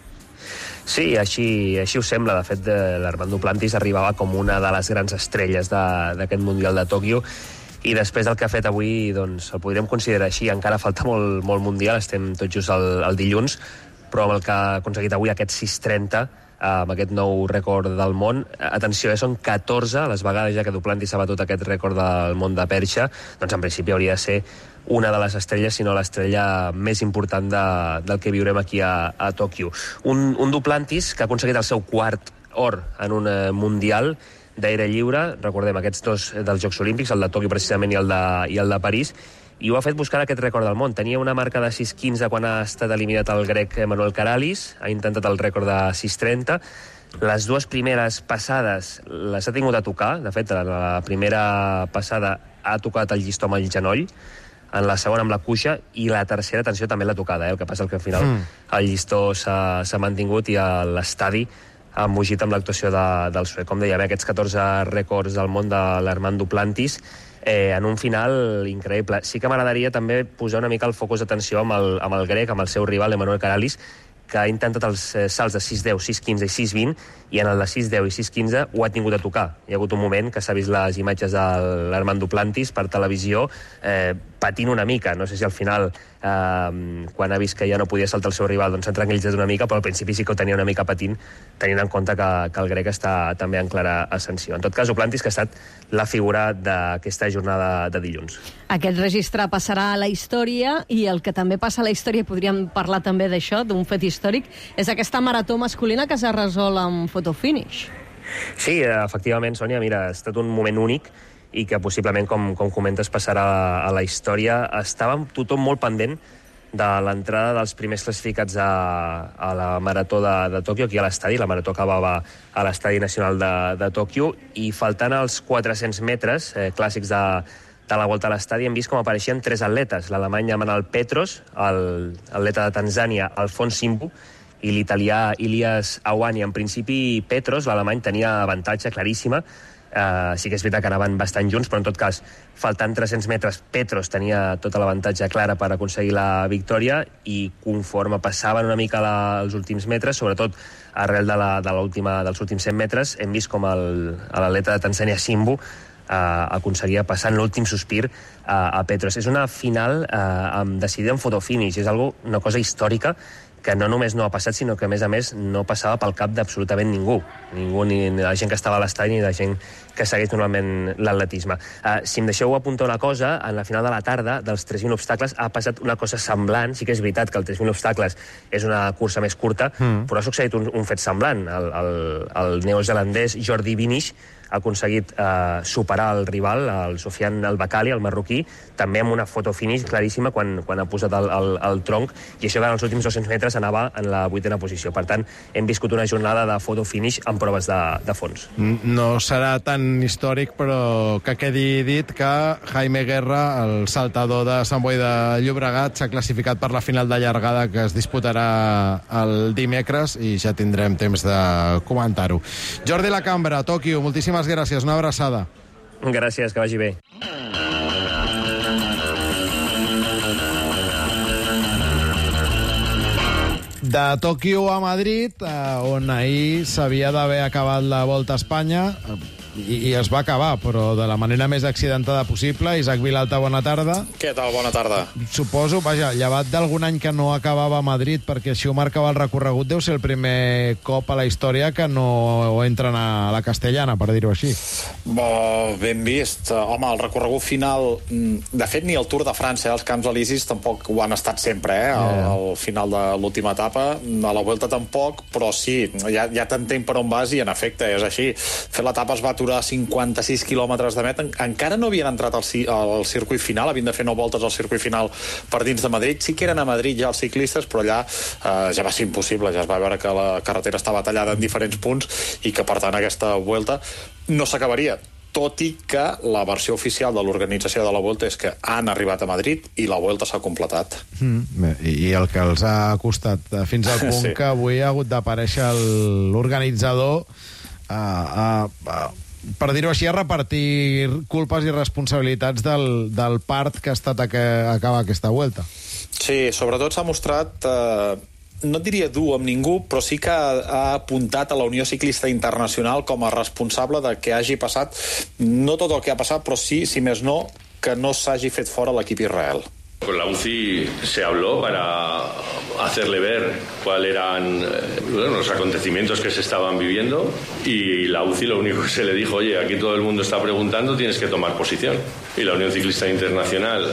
Sí, així, així ho sembla. De fet, l'Armand Duplantis arribava com una de les grans estrelles d'aquest Mundial de Tòquio i després del que ha fet avui, doncs, el podríem considerar així. Encara falta molt, molt Mundial, estem tot just al, al dilluns, però amb el que ha aconseguit avui, aquest sis trenta, amb aquest nou rècord del món. Atenció, eh, són catorze les vegades ja que Duplantis ha batut aquest rècord del món de perxa, doncs en principi hauria de ser una de les estrelles, si no l'estrella més important de, del que viurem aquí a, a Tòquio. Un, un Duplantis que ha aconseguit el seu quart or en un eh, Mundial d'aire lliure, recordem, aquests dos dels Jocs Olímpics, el de Tòquio precisament i el de, i el de París, i ho ha fet buscant aquest rècord del món. Tenia una marca de sis quinze quan ha estat eliminat el grec Manuel Karalis, ha intentat el rècord de sis trenta. Les dues primeres passades les ha tingut a tocar, de fet, la primera passada ha tocat el llistó amb el genoll, en la segona amb la cuixa, i la tercera, atenció, també l'ha tocada, eh? El que passa és que al final mm. el llistó s'ha mantingut i l'estadi ha embogit amb l'actuació de, del suec. Com dèiem, aquests catorze rècords del món de l'Armand Duplantis, Eh, en un final increïble. Sí que m'agradaria també posar una mica el focus d'atenció amb, el, amb el grec, amb el seu rival Emanuel Karalis, que ha intentat els eh, salts de sis deu, sis quinze i sis vint, i en el de sis deu i sis quinze ho ha tingut a tocar. Hi ha hagut un moment que s'ha vist les imatges de l'Armand Duplantis per televisió eh, patint una mica. No sé si al final, eh, quan ha vist que ja no podia saltar el seu rival, doncs s'ha tranquil·litzat una mica, però al principi sí que ho tenia una mica patint, tenint en compte que, que el grec està també en clara ascensió. En tot cas, Duplantis, que ha estat la figura d'aquesta jornada de dilluns. Aquest registre passarà a la història, i el que també passa a la història, podríem parlar també d'això, d'un fet històric, és aquesta marató masculina que s'ha resolt amb fotofinish. Sí, efectivament, Sònia, mira, ha estat un moment únic i que possiblement, com, com comentes, passarà a la història. Estava tothom molt pendent de l'entrada dels primers classificats a, a la Marató de, de Tòquio, aquí a l'estadi. La Marató acabava a l'Estadi Nacional de, de Tòquio, i faltant els quatre-cents metres eh, clàssics de, de la volta a l'estadi hem vist com apareixien tres atletes. L'alemany Manal Petros, l'atleta de Tanzània Alfons Simbu, i l'italià Ilias Awani. En principi, Petros, l'alemany, tenia avantatge claríssima. Uh, sí que és veritat que anaven bastant junts, però en tot cas, faltant tres-cents metres, Petros tenia tota l'avantatge clara per aconseguir la victòria, i conforme passaven una mica la, els últims metres, sobretot arrel de la, de l'última, dels últims cent metres, hem vist com l'atleta de Tanzània Simbu uh, aconseguia passar en l'últim sospir uh, a Petros. És una final uh, decidida en fotofinish, és algo, una cosa històrica que no només no ha passat, sinó que, a més a més, no passava pel cap d'absolutament ningú. Ningú, ni la gent que estava a l'estadi, ni la gent que segueix normalment l'atletisme. Uh, si em deixeu apuntar una cosa, en la final de la tarda, dels tres mil obstacles, ha passat una cosa semblant. Sí que és veritat que el tres mil obstacles és una cursa més curta, mm. però ha succeït un, un fet semblant. El, el, el neozelandès Jordi Vinish ha aconseguit eh, superar el rival, el Sofian El-Bakali, el marroquí, també amb una fotofinish claríssima quan, quan ha posat el, el, el tronc, i això que en els últims dos-cents metres anava en la vuitena posició. Per tant, hem viscut una jornada de fotofinish amb proves de, de fons. No serà tan històric, però que quedi dit que Jaime Guerra, el saltador de Sant Boi de Llobregat, s'ha classificat per la final de llargada que es disputarà el dimecres, i ja tindrem temps de comentar-ho. Jordi Lacambra, Tòquio, moltíssimes gràcies, una abraçada. Gràcies, que vagi bé. De Tòquio a Madrid, on ahir s'havia d'haver acabat la Volta a Espanya, i, i es va acabar, però de la manera més accidentada possible. Isaac Vilalta, bona tarda. Què tal? Bona tarda. Suposo, vaja, llevat d'algun any que no acabava a Madrid, perquè així ho marcava el recorregut, deu ser el primer cop a la història que no entren a la Castellana, per dir-ho així. Bo, ben vist. Home, el recorregut final... De fet, ni el Tour de França, eh? Els Camps Elisis tampoc ho han estat sempre, eh? Al, al final de l'última etapa. A la Vuelta tampoc, però sí, ja, ja t'entenc per on vas, i en efecte és així. Fer l'etapa es va aturar a cinquanta-sis quilòmetres de meta. Encara no havien entrat al, al circuit final, havien de fer nou voltes al circuit final per dins de Madrid. Sí que eren a Madrid ja els ciclistes, però allà eh, ja va ser impossible. Ja es va veure que la carretera estava tallada en diferents punts i que, per tant, aquesta Vuelta no s'acabaria. Tot i que la versió oficial de l'organització de la Vuelta és que han arribat a Madrid i la Vuelta s'ha completat. Mm, I el que els ha costat fins al punt sí. que avui ha hagut d'aparèixer l'organitzador a, a, a, per dir-ho així, a repartir culpes i responsabilitats del, del part que ha estat a que acaba aquesta Vuelta. Sí, sobretot s'ha mostrat... Eh, no et diria dur amb ningú, però sí que ha, ha apuntat a la Unió Ciclista Internacional com a responsable de que hagi passat, no tot el que ha passat, però sí, si més no, que no s'hagi fet fora l'equip Israel. Con la U C I se habló para hacerle ver cuáles eran bueno, los acontecimientos que se estaban viviendo, y la U C I lo único que se le dijo, oye, aquí todo el mundo está preguntando, tienes que tomar posición. Y la Unión Ciclista Internacional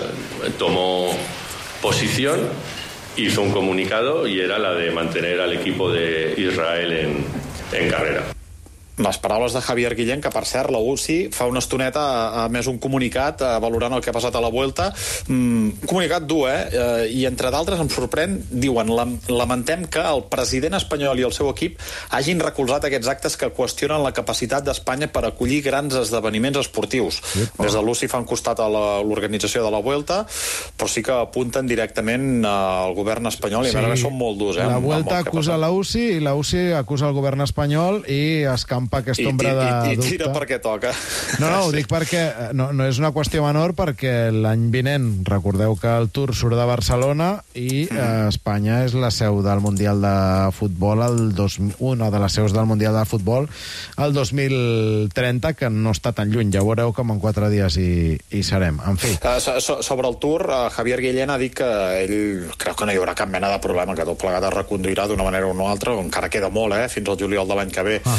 tomó posición, hizo un comunicado y era la de mantener al equipo de Israel en, en carrera. Les paraules de Javier Guillén, que per cert la U C I fa una estoneta ha emès un comunicat eh, valorant el que ha passat a la Vuelta, mm, comunicat dur, eh? eh i entre d'altres em sorprèn, diuen, lamentem que el president espanyol i el seu equip hagin recolzat aquests actes que qüestionen la capacitat d'Espanya per acollir grans esdeveniments esportius. Sí, des de l'U C I fan costat a l'organització de la Vuelta, però sí que apunten directament al govern espanyol, i sí, a més són molt durs, eh? La Vuelta acusa la U C I i la U C I acusa el govern espanyol i escampa aquesta ombra de dubte. I, i tira perquè toca. No, no, ho dic perquè no, no és una qüestió menor, perquè l'any vinent, recordeu que el Tour surt de Barcelona i eh, Espanya és la seu del Mundial de Futbol, el dos, una de les seus del Mundial de Futbol, el dos mil trenta, que no està tan lluny. Ja veureu com en quatre dies hi, hi serem. En fi. Uh, so, sobre el Tour, uh, Javier Guillén ha dit que ell creu que no hi haurà cap mena de problema, que tot plegat es reconduirà d'una manera o una altra, encara queda molt, eh, fins al juliol de l'any que ve. Uh -huh.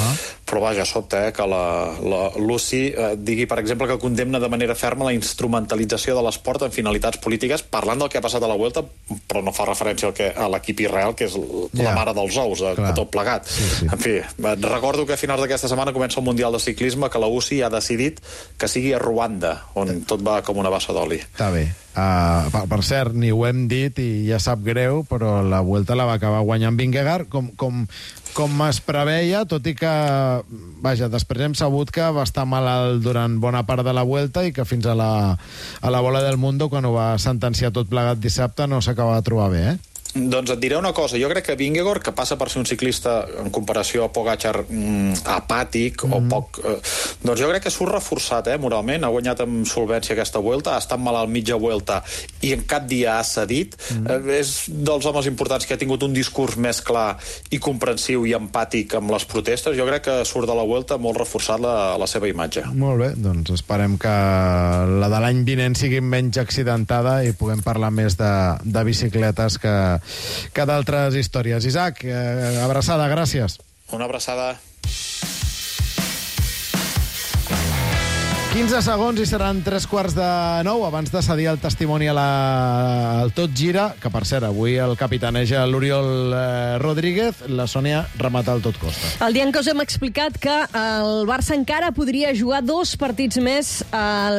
però vaja, sobta, eh, que la, la Lucy eh, digui, per exemple, que condemna de manera ferma la instrumentalització de l'esport en finalitats polítiques, parlant del que ha passat a la Vuelta, però no fa referència al que, a l'equip Israel, que és la Ja. mare dels ous, de, de tot plegat. Sí, sí. En fi, recordo que a finals d'aquesta setmana comença el Mundial de Ciclisme, que la U C I ha decidit que sigui a Ruanda, on tot va com una bassa d'oli. Està bé. Uh, per, per cert, ni ho hem dit i ja sap greu, però la Vuelta la va acabar guanyant Vingegaard, com, com, com es preveia, tot i que, vaja, després hem sabut que va estar malalt durant bona part de la Vuelta i que fins a la, a la Bola del Mundo, quan ho va sentenciar tot plegat dissabte, no s'acaba de trobar bé, eh? Doncs et diré una cosa, jo crec que Vingegaard, que passa per ser un ciclista en comparació a Pogačar mm, apàtic mm. o poc... Eh, doncs jo crec que surt reforçat, eh, moralment, ha guanyat amb solvència aquesta Vuelta, ha estat malalt mitja Vuelta i en cap dia ha cedit, mm. eh, és dels homes importants que ha tingut un discurs més clar i comprensiu i empàtic amb les protestes, jo crec que surt de la Vuelta molt reforçat la, la seva imatge. Molt bé, doncs esperem que la de l'any vinent sigui menys accidentada i puguem parlar més de, de bicicletes que que d'altres històries. Isaac, eh, abraçada, gràcies. Una abraçada. quinze segons i seran tres quarts de nou abans de cedir el testimoni a la... al Tot Gira, que per cert, avui el capitaneja l'Oriol eh, Rodríguez, la Sònia remata el Tot Costa. El dia en què us hem explicat que el Barça encara podria jugar dos partits més al